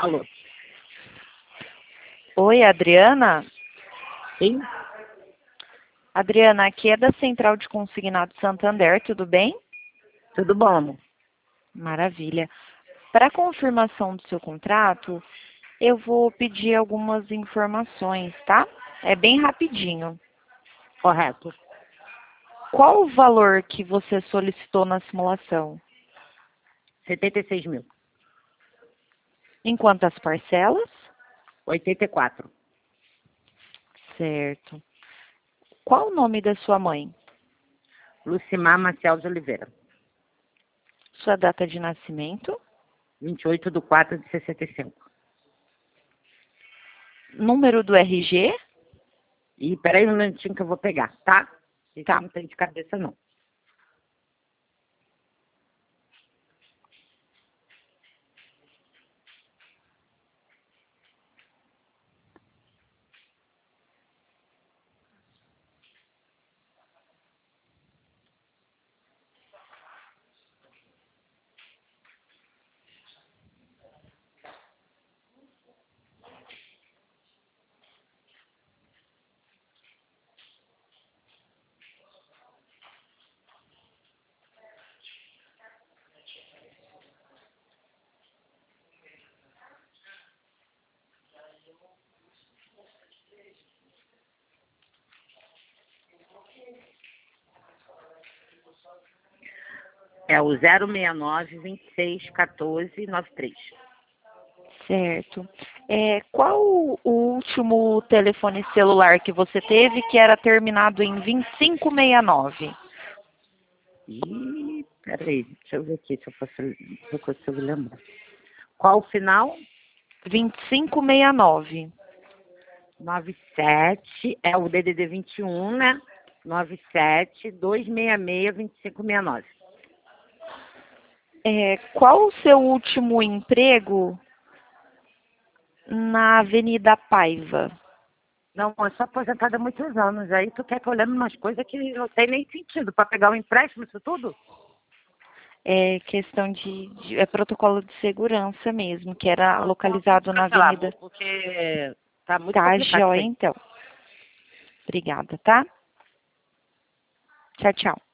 Alô? Oi, Adriana? Sim? Adriana, aqui é da Central de Consignado Santander, tudo bem? Tudo bom, amor? Maravilha. Para confirmação do seu contrato, eu vou pedir algumas informações, tá? É bem rapidinho. Correto. Qual o valor que você solicitou na simulação? 76 mil. Em quantas parcelas? 84. Certo. Qual o nome da sua mãe? Lucimar Maciel de Oliveira. Sua data de nascimento? 28/4/65. Número do RG? E peraí um minutinho que eu vou pegar, tá? Isso Tá. não tem de cabeça, não. É o 069-2614-93. Certo. Qual o último telefone celular que você teve que era terminado em 2569? Ih, peraí, deixa eu ver aqui se eu consigo lembrar. Qual o final? 2569. 97, é o DDD 21, né? 97-266-2569. Qual o seu último emprego na Avenida Paiva? Não, eu sou aposentada há muitos anos. Aí tu quer que eu lembre umas coisas que não tem nem sentido. Para pegar um empréstimo, isso tudo? É questão é protocolo de segurança mesmo, que era Não, localizado na cancela, amor, Avenida. porque tá muito Tá, complicado isso joia, aí. então. Obrigada, tá? Tchau, tchau.